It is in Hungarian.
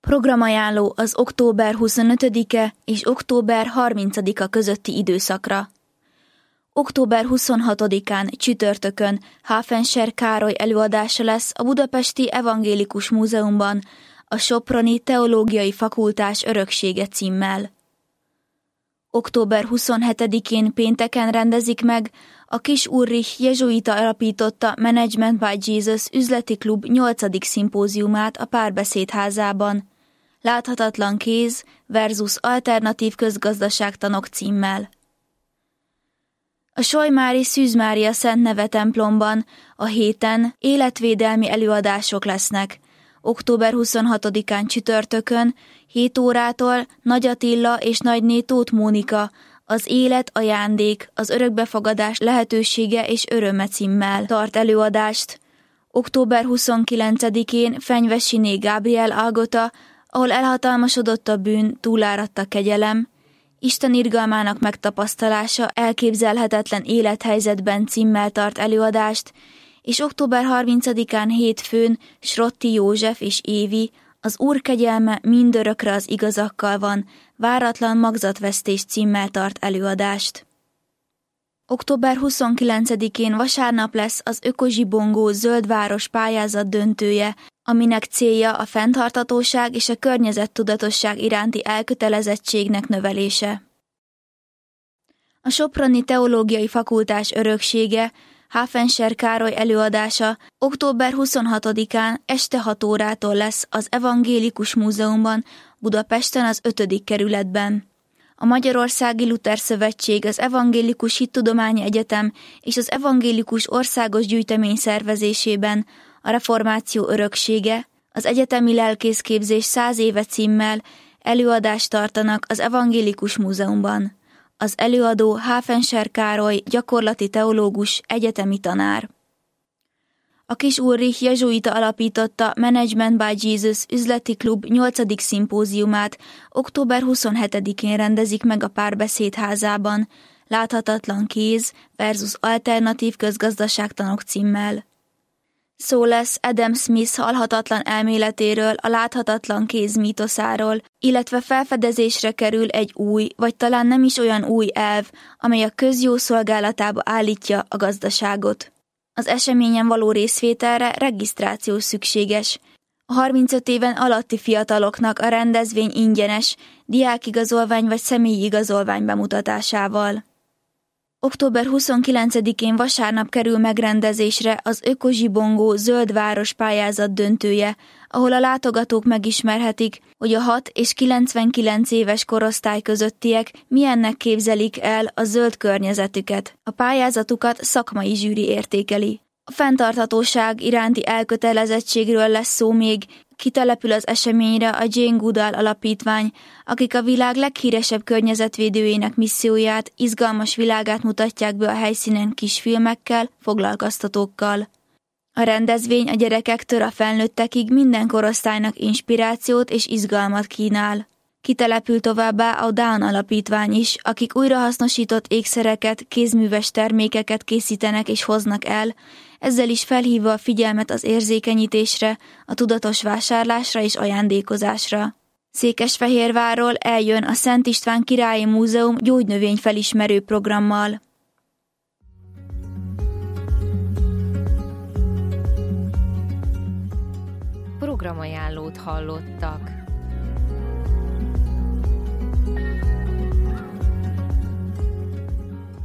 Programajánló az október 25-e és október 30-a közötti időszakra. Október 26-án csütörtökön Hafenser Károly előadása lesz a Budapesti Evangélikus Múzeumban a Soproni Teológiai Fakultás öröksége címmel. Október 27-én pénteken rendezik meg a Kis Ulrich jezsuita alapította Management by Jesus üzleti klub 8. szimpóziumát a Párbeszédházában, Láthatatlan kéz versus alternatív közgazdaságtanok címmel. A Solymári Szűz Mária Szent Neve templomban a héten életvédelmi előadások lesznek. Október 26-án csütörtökön 7 órától Nagy Attila és Nagyné Tóth Mónika az Élet ajándék, az örökbefogadás lehetősége és öröme címmel tart előadást. Október 29-én Fenyvesiné Gábriel Algota, ahol elhatalmasodott a bűn, túláradt a kegyelem, Isten irgalmának megtapasztalása elképzelhetetlen élethelyzetben címmel tart előadást, és október 30-án hétfőn Srotti József és Évi az Úr kegyelme mindörökre az igazakkal van, váratlan magzatvesztés címmel tart előadást. Október 29-én vasárnap lesz az Ökozsibongó Zöld Város pályázat döntője, aminek célja a fenntarthatóság és a környezettudatosság iránti elkötelezettségnek növelése. A Soproni Teológiai Fakultás öröksége, Hafenser Károly előadása október 26-án este 6 órától lesz az Evangélikus Múzeumban, Budapesten az 5. kerületben. A Magyarországi Luther Szövetség, az Evangélikus Hittudományi Egyetem és az Evangélikus Országos Gyűjtemény szervezésében a Reformáció öröksége, az Egyetemi Lelkészképzés 100 éve címmel előadást tartanak az Evangélikus Múzeumban. Az előadó Hafenser Károly, gyakorlati teológus, egyetemi tanár. A Kis Ulrich jezsuita alapította Management by Jesus üzleti klub 8. szimpóziumát október 27-én rendezik meg a Párbeszédházában, Láthatatlan kéz versus alternatív közgazdaságtanok címmel. Szó lesz Adam Smith halhatatlan elméletéről, a láthatatlan kéz mítoszáról, illetve felfedezésre kerül egy új, vagy talán nem is olyan új elv, amely a közjó szolgálatába állítja a gazdaságot. Az eseményen való részvételre regisztráció szükséges. A 35 éven alatti fiataloknak a rendezvény ingyenes, diákigazolvány vagy személyi igazolvány bemutatásával. Október 29-én vasárnap kerül megrendezésre az Ökozsibongó Zöld Város pályázat döntője, ahol a látogatók megismerhetik, hogy a 6 és 99 éves korosztály közöttiek milyennek képzelik el a zöld környezetüket. A pályázatukat szakmai zsűri értékeli. A fenntarthatóság iránti elkötelezettségről lesz szó még, kitelepül az eseményre a Jane Goodall Alapítvány, akik a világ leghíresebb környezetvédőjének misszióját, izgalmas világát mutatják be a helyszínen kisfilmekkel, foglalkoztatókkal. A rendezvény a gyerekektől a felnőttekig minden korosztálynak inspirációt és izgalmat kínál. Kitelepül továbbá a Down Alapítvány is, akik újrahasznosított ékszereket, kézműves termékeket készítenek és hoznak el, ezzel is felhívva a figyelmet az érzékenyítésre, a tudatos vásárlásra és ajándékozásra. Székesfehérvárról eljön a Szent István Királyi Múzeum gyógynövényfelismerő programmal. Programajánlót hallottak.